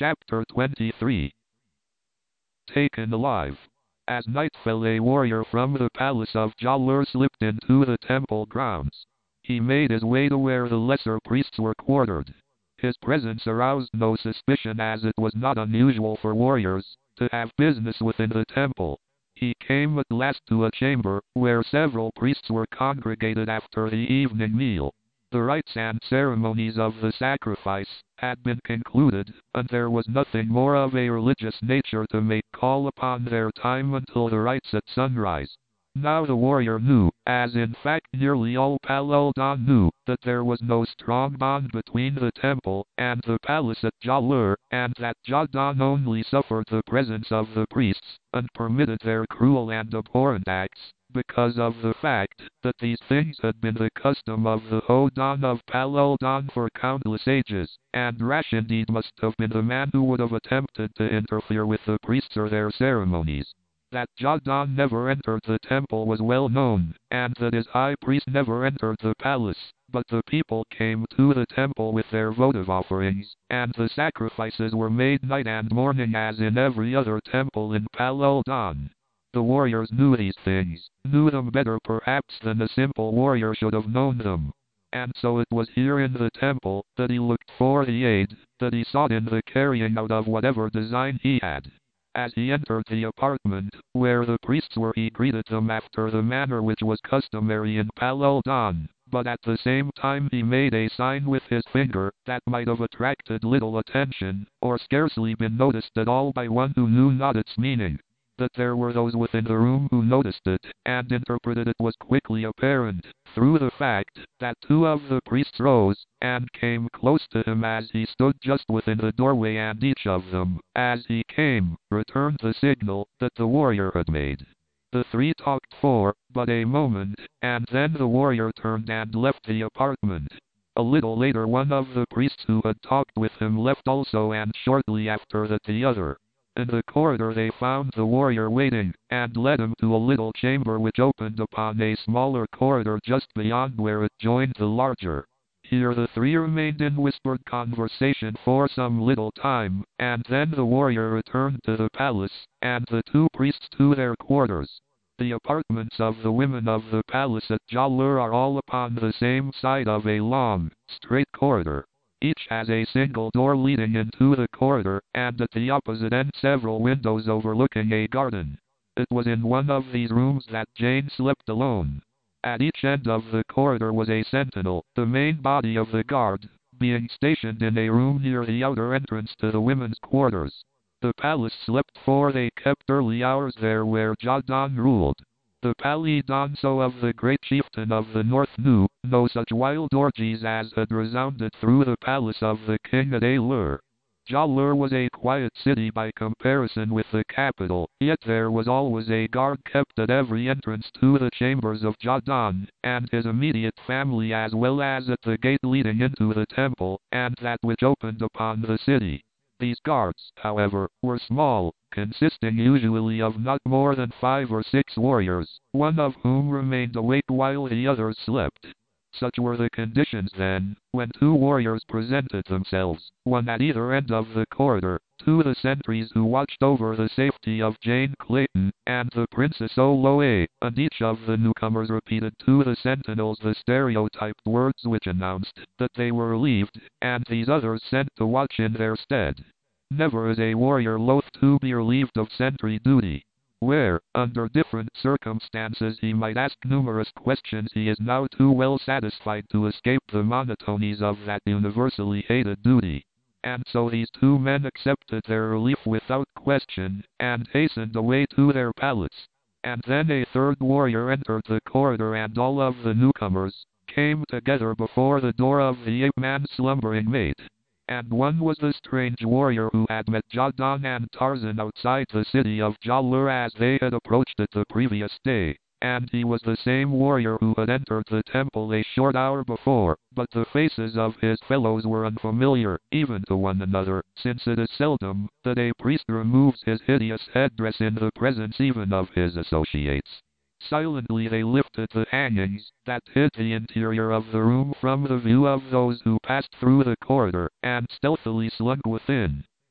Chapter 23. Taken alive. As night fell, a warrior from the palace of Jalur slipped into the temple grounds. He made his way to where the lesser priests were quartered. His presence aroused no suspicion, as it was not unusual for warriors to have business within the temple. He came at last to a chamber where several priests were congregated after the evening meal. The rites and ceremonies of the sacrifice had been concluded, and there was nothing more of a religious nature to make call upon their time until the rites at sunrise. Now the warrior knew, as in fact nearly all Paludan knew, that there was no strong bond between the temple and the palace at Jalur, and that Jadan only suffered the presence of the priests, and permitted their cruel and abhorrent acts, because of the fact that these things had been the custom of the Hodan of Paludan for countless ages, and rash indeed must have been the man who would have attempted to interfere with the priests or their ceremonies. That Jadan never entered the temple was well known, and that his high priest never entered the palace, but the people came to the temple with their votive offerings, and the sacrifices were made night and morning as in every other temple in Paludan. The warriors knew these things, knew them better perhaps than a simple warrior should have known them. And so it was here in the temple that he looked for the aid that he sought in the carrying out of whatever design he had. As he entered the apartment where the priests were, he greeted them after the manner which was customary in Paludan, but at the same time he made a sign with his finger that might have attracted little attention, or scarcely been noticed at all by one who knew not its meaning. That there were those within the room who noticed it and interpreted it was quickly apparent, through the fact that two of the priests rose and came close to him as he stood just within the doorway, and each of them, as he came, returned the signal that the warrior had made. The three talked for but a moment, and then the warrior turned and left the apartment. A little later one of the priests who had talked with him left also, and shortly after that the other. In the corridor they found the warrior waiting, and led him to a little chamber which opened upon a smaller corridor just beyond where it joined the larger. Here the three remained in whispered conversation for some little time, and then the warrior returned to the palace, and the two priests to their quarters. The apartments of the women of the palace at Jalur are all upon the same side of a long, straight corridor. Each has a single door leading into the corridor, and at the opposite end several windows overlooking a garden. It was in one of these rooms that Jane slept alone. At each end of the corridor was a sentinel, the main body of the guard being stationed in a room near the outer entrance to the women's quarters. The palace slept, for they kept early hours there where Jadan ruled. The Palidanso of the great chieftain of the north knew no such wild orgies as had resounded through the palace of the king at Alur. Jalur was a quiet city by comparison with the capital, yet there was always a guard kept at every entrance to the chambers of Jadan and his immediate family, as well as at the gate leading into the temple, and that which opened upon the city. These guards, however, were small, consisting usually of not more than 5 or 6 warriors, one of whom remained awake while the others slept. Such were the conditions then, when 2 warriors presented themselves, one at either end of the corridor, to the sentries who watched over the safety of Jane Clayton and the Princess Oloe, and each of the newcomers repeated to the sentinels the stereotyped words which announced that they were relieved, and these others sent to watch in their stead. Never is a warrior loath to be relieved of sentry duty. Where, under different circumstances he might ask numerous questions, he is now too well satisfied to escape the monotonies of that universally hated duty. And so these 2 men accepted their relief without question, and hastened away to their palace. And then a 3rd warrior entered the corridor, and all of the newcomers came together before the door of the ape-man's slumbering mate. And one was the strange warrior who had met Jadan and Tarzan outside the city of Jalur as they had approached it the previous day, and he was the same warrior who had entered the temple a short hour before, but the faces of his fellows were unfamiliar, even to one another, since it is seldom that a priest removes his hideous headdress in the presence even of his associates. Silently they lifted the hangings that hid the interior of the room from the view of those who passed through the corridor, and stealthily slunk within.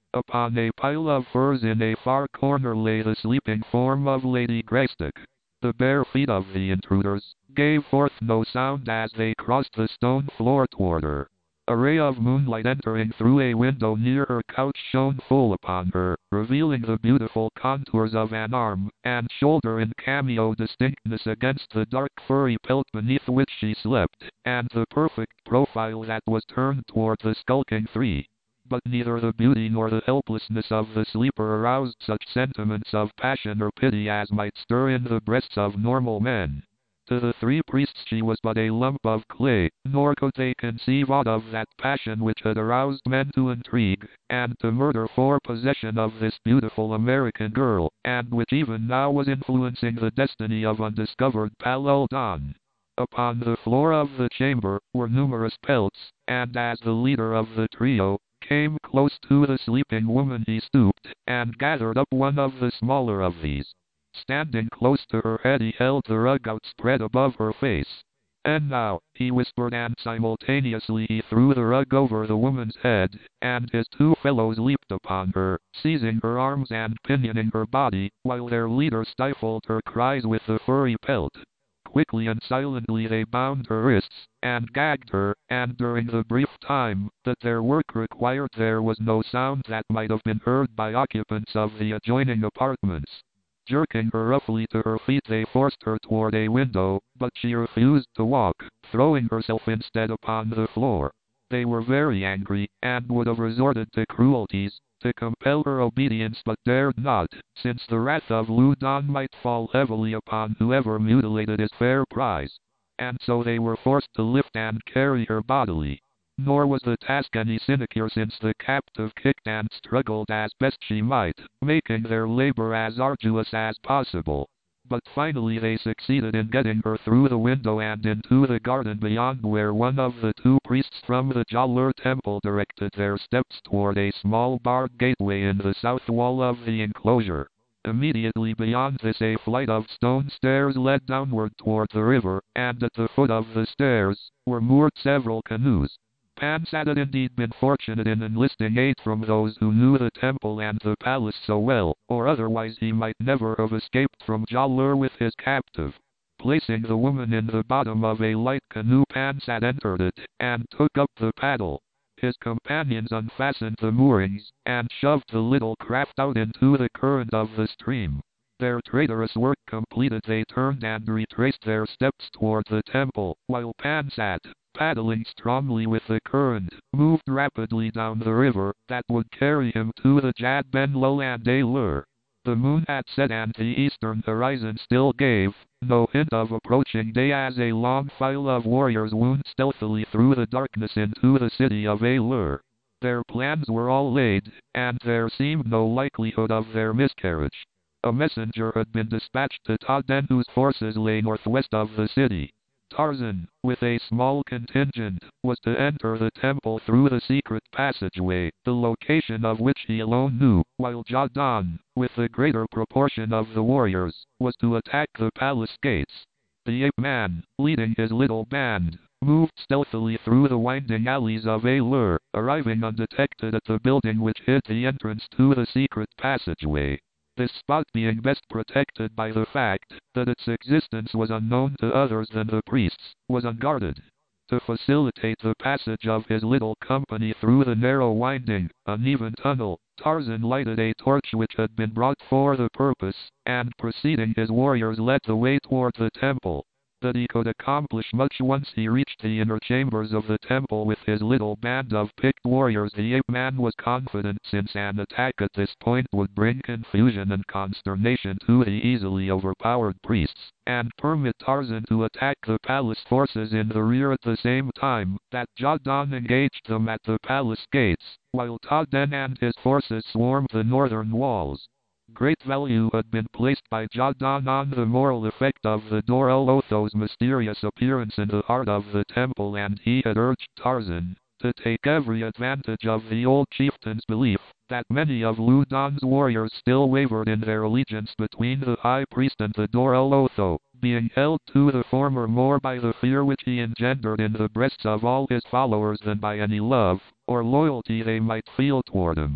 Upon a pile of furs in a far corner lay the sleeping form of Lady Greystoke. The bare feet of the intruders gave forth no sound as they crossed the stone floor toward her. A ray of moonlight entering through a window near her couch shone full upon her, revealing the beautiful contours of an arm and shoulder in cameo distinctness against the dark furry pelt beneath which she slept, and the perfect profile that was turned toward the skulking three. But neither the beauty nor the helplessness of the sleeper aroused such sentiments of passion or pity as might stir in the breasts of normal men. To the three priests she was but a lump of clay, nor could they conceive aught of that passion which had aroused men to intrigue and to murder for possession of this beautiful American girl, and which even now was influencing the destiny of undiscovered Palel Don. Upon the floor of the chamber were numerous pelts, and as the leader of the trio came close to the sleeping woman he stooped and gathered up one of the smaller of these. Standing close to her head he held the rug outspread above her face. "And now," he whispered, and simultaneously he threw the rug over the woman's head, and his two fellows leaped upon her, seizing her arms and pinioning her body, while their leader stifled her cries with the furry pelt. Quickly and silently they bound her wrists, and gagged her, and during the brief time that their work required there was no sound that might have been heard by occupants of the adjoining apartments. Jerking her roughly to her feet they forced her toward a window, but she refused to walk, throwing herself instead upon the floor. They were very angry, and would have resorted to cruelties to compel her obedience, but dared not, since the wrath of Loudon might fall heavily upon whoever mutilated his fair prize. And so they were forced to lift and carry her bodily. Nor was the task any sinecure, since the captive kicked and struggled as best she might, making their labor as arduous as possible. But finally they succeeded in getting her through the window and into the garden beyond, where one of the two priests from the Jalur temple directed their steps toward a small barred gateway in the south wall of the enclosure. Immediately beyond this a flight of stone stairs led downward toward the river, and at the foot of the stairs were moored several canoes. Pansat had indeed been fortunate in enlisting aid from those who knew the temple and the palace so well, or otherwise he might never have escaped from Jalur with his captive. Placing the woman in the bottom of a light canoe, Pansat entered it, and took up the paddle. His companions unfastened the moorings, and shoved the little craft out into the current of the stream. Their traitorous work completed, they turned and retraced their steps toward the temple, while Pansat, paddling strongly with the current, moved rapidly down the river that would carry him to the Jad Ben Lul and Alur. The moon had set and the eastern horizon still gave no hint of approaching day as a long file of warriors wound stealthily through the darkness into the city of Alur. Their plans were all laid, and there seemed no likelihood of their miscarriage. A messenger had been dispatched to Taden, whose forces lay northwest of the city. Tarzan, with a small contingent, was to enter the temple through the secret passageway, the location of which he alone knew, while Jadon, with the greater proportion of the warriors, was to attack the palace gates. The ape-man, leading his little band, moved stealthily through the winding alleys of Alur, arriving undetected at the building which hid the entrance to the secret passageway. This spot being best protected by the fact that its existence was unknown to others than the priests, was unguarded. To facilitate the passage of his little company through the narrow winding, uneven tunnel, Tarzan lighted a torch which had been brought for the purpose, and preceding his warriors led the way toward the temple. That he could accomplish much once he reached the inner chambers of the temple with his little band of picked warriors, the ape-man was confident, since an attack at this point would bring confusion and consternation to the easily overpowered priests, and permit Tarzan to attack the palace forces in the rear at the same time that Jadon engaged them at the palace gates, while Taden and his forces swarmed the northern walls. Great value had been placed by Jadon on the moral effect of the Dor-el-Otho's mysterious appearance in the heart of the temple, and he had urged Tarzan to take every advantage of the old chieftain's belief that many of Loudon's warriors still wavered in their allegiance between the high priest and the Dor-el-Otho, being held to the former more by the fear which he engendered in the breasts of all his followers than by any love or loyalty they might feel toward him.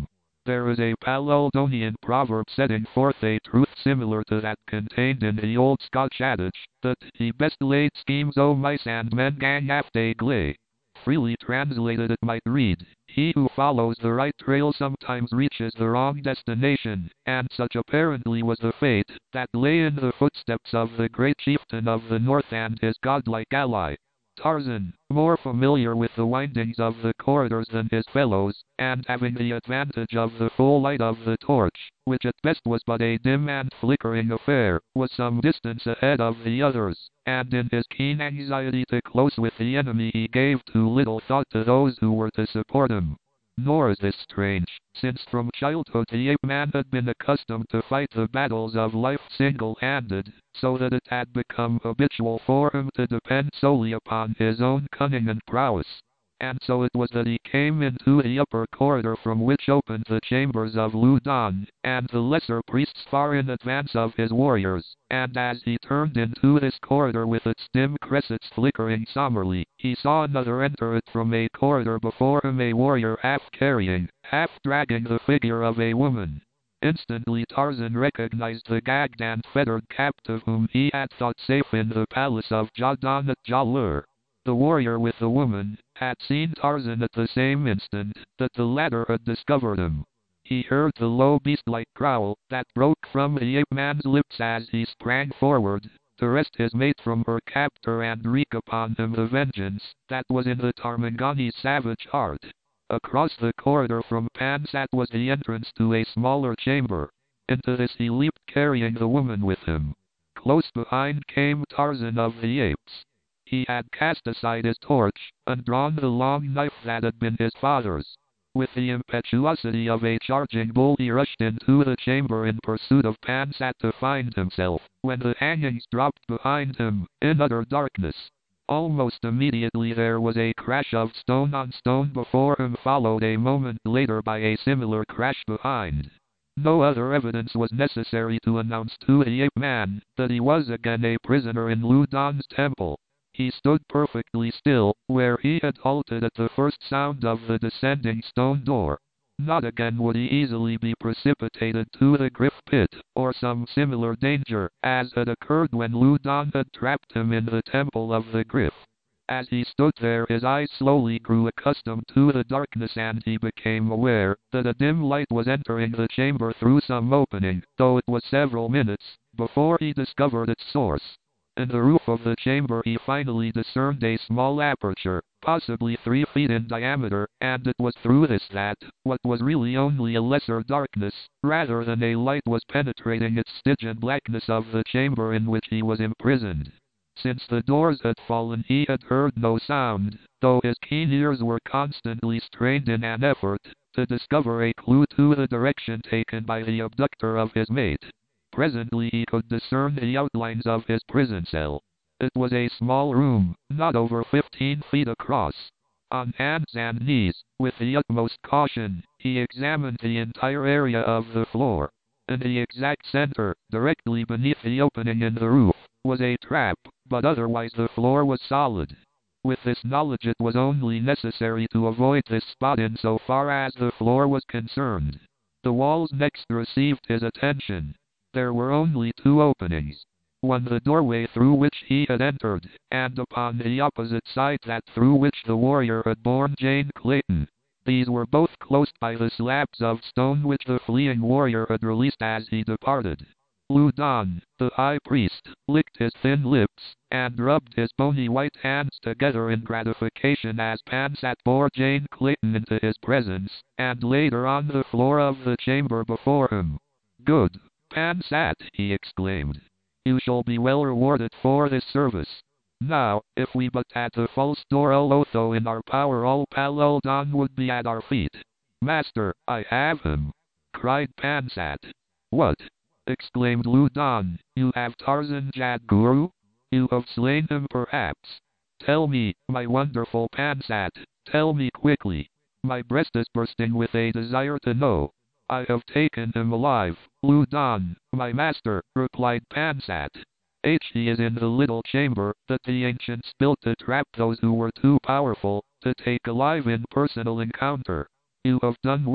There is a Palaldonian proverb setting forth a truth similar to that contained in the old Scotch adage, that the best laid schemes o' mice and men gang after gley. Freely translated it might read, he who follows the right trail sometimes reaches the wrong destination, and such apparently was the fate that lay in the footsteps of the great chieftain of the north and his godlike ally. Tarzan, more familiar with the windings of the corridors than his fellows, and having the advantage of the full light of the torch, which at best was but a dim and flickering affair, was some distance ahead of the others, and in his keen anxiety to close with the enemy he gave too little thought to those who were to support him. Nor is this strange, since from childhood the ape-man had been accustomed to fight the battles of life single-handed, so that it had become habitual for him to depend solely upon his own cunning and prowess. And so it was that he came into the upper corridor from which opened the chambers of Loudon, and the lesser priests far in advance of his warriors, and as he turned into this corridor with its dim cressets flickering somberly, he saw another enter it from a corridor before him, a warrior half carrying, half dragging the figure of a woman. Instantly Tarzan recognized the gagged and fettered captive whom he had thought safe in the palace of Jadon at Jalur. The warrior with the woman had seen Tarzan at the same instant that the latter had discovered him. He heard the low beast-like growl that broke from the ape-man's lips as he sprang forward to wrest his mate from her captor and wreak upon him the vengeance that was in the Tarmangani's savage heart. Across the corridor from Pansat was the entrance to a smaller chamber. Into this he leaped, carrying the woman with him. Close behind came Tarzan of the Apes. He had cast aside his torch, and drawn the long knife that had been his father's. With the impetuosity of a charging bull he rushed into the chamber in pursuit of Pansat to find himself, when the hangings dropped behind him, in utter darkness. Almost immediately there was a crash of stone on stone before him, followed a moment later by a similar crash behind. No other evidence was necessary to announce to the ape-man that he was again a prisoner in Loudon's temple. He stood perfectly still, where he had halted at the first sound of the descending stone door. Not again would he easily be precipitated to the Griff Pit, or some similar danger, as had occurred when Loudon had trapped him in the Temple of the Griff. As he stood there his eyes slowly grew accustomed to the darkness, and he became aware that a dim light was entering the chamber through some opening, though it was several minutes before he discovered its source. In the roof of the chamber he finally discerned a small aperture, possibly 3 feet in diameter, and it was through this that, what was really only a lesser darkness, rather than a light, was penetrating its Stygian blackness of the chamber in which he was imprisoned. Since the doors had fallen he had heard no sound, though his keen ears were constantly strained in an effort to discover a clue to the direction taken by the abductor of his mate. Presently he could discern the outlines of his prison cell. It was a small room, not over 15 feet across. On hands and knees, with the utmost caution, he examined the entire area of the floor. In the exact center, directly beneath the opening in the roof, was a trap, but otherwise the floor was solid. With this knowledge it was only necessary to avoid this spot in so far as the floor was concerned. The walls next received his attention. There were only 2 openings. One the doorway through which he had entered, and upon the opposite side that through which the warrior had borne Jane Clayton. These were both closed by the slabs of stone which the fleeing warrior had released as he departed. Loudon, the high priest, licked his thin lips, and rubbed his bony white hands together in gratification as Pansat bore Jane Clayton into his presence, and laid her on the floor of the chamber before him. "Good, Pansat," he exclaimed. "You shall be well rewarded for this service. Now, if we but had the false Dorolotho in our power, all Palaldon would be at our feet." "Master, I have him!" cried Pansat. "What?" exclaimed Loudon. "You have Tarzan Jadguru? You have slain him perhaps? Tell me, my wonderful Pansat, tell me quickly. My breast is bursting with a desire to know." "I have taken him alive, Loudon, my master," replied Pansat. "He is in the little chamber that the ancients built to trap those who were too powerful to take alive in personal encounter. You have done well,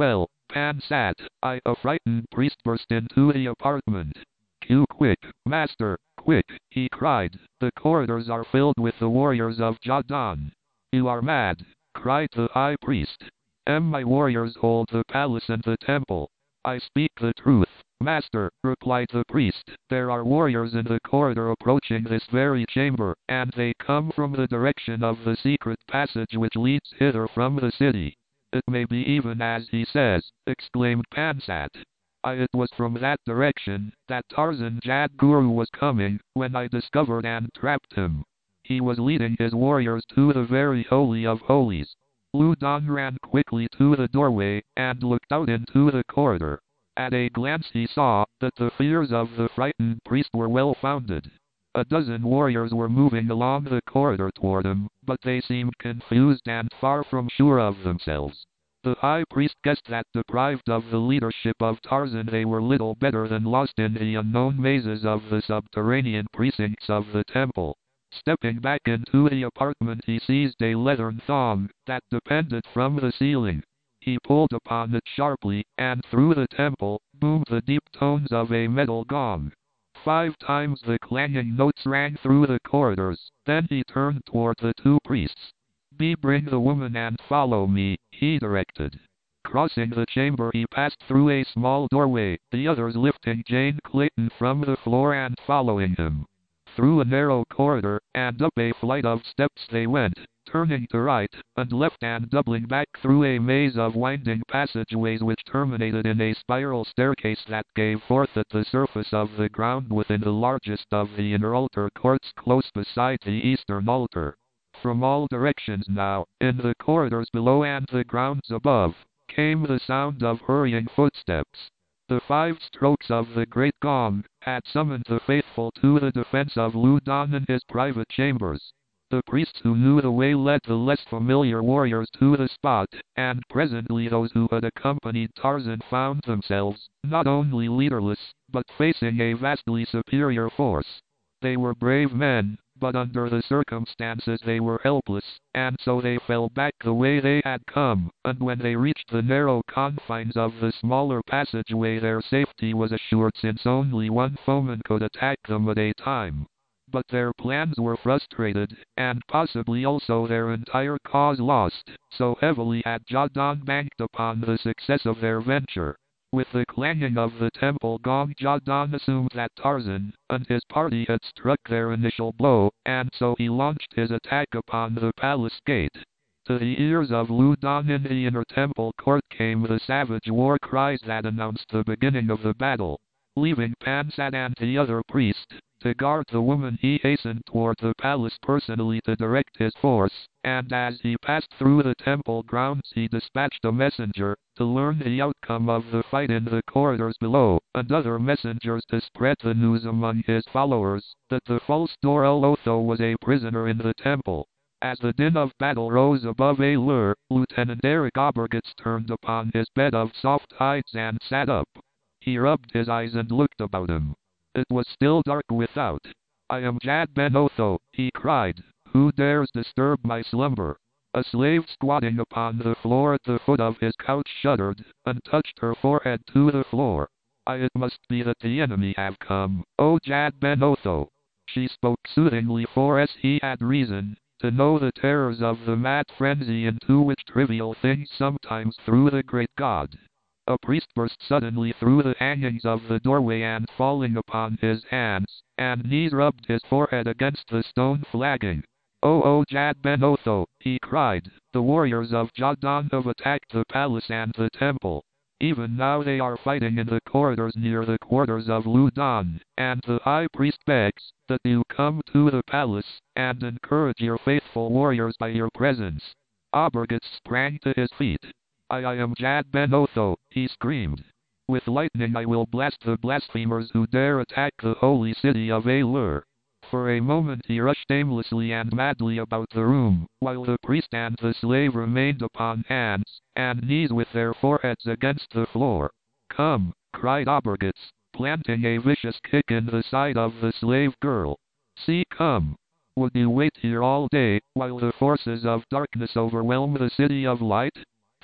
Pan sat. A frightened priest burst into the apartment. Quick, master, quick, he cried. The corridors are filled with the warriors of Jadon. You are mad, cried the high priest. My warriors hold the palace and the temple. I speak the truth, master, replied the priest. There are warriors in the corridor approaching this very chamber, and they come from the direction of the secret passage which leads hither from the city. It may be even as he says, exclaimed Pansat. It was from that direction that Tarzan Jadguru was coming when I discovered and trapped him. He was leading his warriors to the very Holy of Holies. Ludon ran quickly to the doorway and looked out into the corridor. At a glance he saw that the fears of the frightened priest were well founded. A dozen warriors were moving along the corridor toward him, but they seemed confused and far from sure of themselves. The high priest guessed that deprived of the leadership of Tarzan they were little better than lost in the unknown mazes of the subterranean precincts of the temple. Stepping back into the apartment he seized a leathern thong that depended from the ceiling. He pulled upon it sharply, and through the temple boomed the deep tones of a metal gong. 5 times the clanging notes rang through the corridors. Then he turned toward the two priests. Bring the woman and follow me, he directed. Crossing the chamber he passed through a small doorway, the others lifting Jane Clayton from the floor and following him. Through a narrow corridor, and up a flight of steps they went, turning to right and left and doubling back through a maze of winding passageways which terminated in a spiral staircase that gave forth at the surface of the ground within the largest of the inner altar courts close beside the eastern altar. From all directions now, in the corridors below and the grounds above, came the sound of hurrying footsteps. The 5 strokes of the great gong had summoned the faithful to the defense of Ludon in his private chambers. The priests who knew the way led the less familiar warriors to the spot, and presently those who had accompanied Tarzan found themselves, not only leaderless, but facing a vastly superior force. They were brave men, but under the circumstances they were helpless, and so they fell back the way they had come, and when they reached the narrow confines of the smaller passageway their safety was assured since only one foeman could attack them at a time. But their plans were frustrated, and possibly also their entire cause lost, so heavily had Jadon banked upon the success of their venture. With the clanging of the temple gong Jadon assumed that Tarzan and his party had struck their initial blow, and so he launched his attack upon the palace gate. To the ears of Ludon in the inner temple court came the savage war cries that announced the beginning of the battle. Leaving Pansat and the other priest to guard the woman, he hastened toward the palace personally to direct his force, and as he passed through the temple grounds he dispatched a messenger to learn the outcome of the fight in the corridors below, and other messengers to spread the news among his followers that the false Dor Otho was a prisoner in the temple. As the din of battle rose above a lure, Lieutenant Eric Obergitz turned upon his bed of soft hides and sat up. He rubbed his eyes and looked about him. It was still dark without. I am Jad Ben Otho, he cried. Who dares disturb my slumber? A slave squatting upon the floor at the foot of his couch shuddered, and touched her forehead to the floor. It must be that the enemy have come, O Jad Ben Otho. She spoke soothingly, for as he had reason to know the terrors of the mad frenzy into which trivial things sometimes threw the great god. A priest burst suddenly through the hangings of the doorway and falling upon his hands and knees rubbed his forehead against the stone flagging. O Jad Ben Otho, he cried, the warriors of Jadon have attacked the palace and the temple. Even now they are fighting in the corridors near the quarters of Ludon, and the high priest begs that you come to the palace and encourage your faithful warriors by your presence. Obergitz sprang to his feet. I am Jad Ben Otho, he screamed. With lightning I will blast the blasphemers who dare attack the holy city of Alur. For a moment he rushed aimlessly and madly about the room, while the priest and the slave remained upon hands and knees with their foreheads against the floor. Come, cried Obergitz, planting a vicious kick in the side of the slave girl. See, come. Would you wait here all day, while the forces of darkness overwhelm the city of light?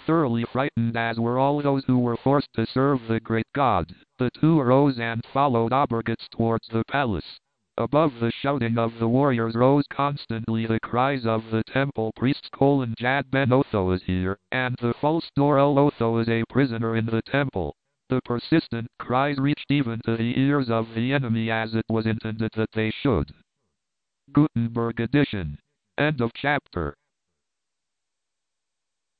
thoroughly frightened, as were all those who were forced to serve the great god. The two arose and followed Obergitz towards the palace. Above the shouting of the warriors rose constantly the cries of the temple priests: Jad ben Otho is here, and the false Dor el Otho is a prisoner in the temple. The persistent cries reached even to the ears of the enemy, as it was intended that they should. Gutenberg edition. End of chapter.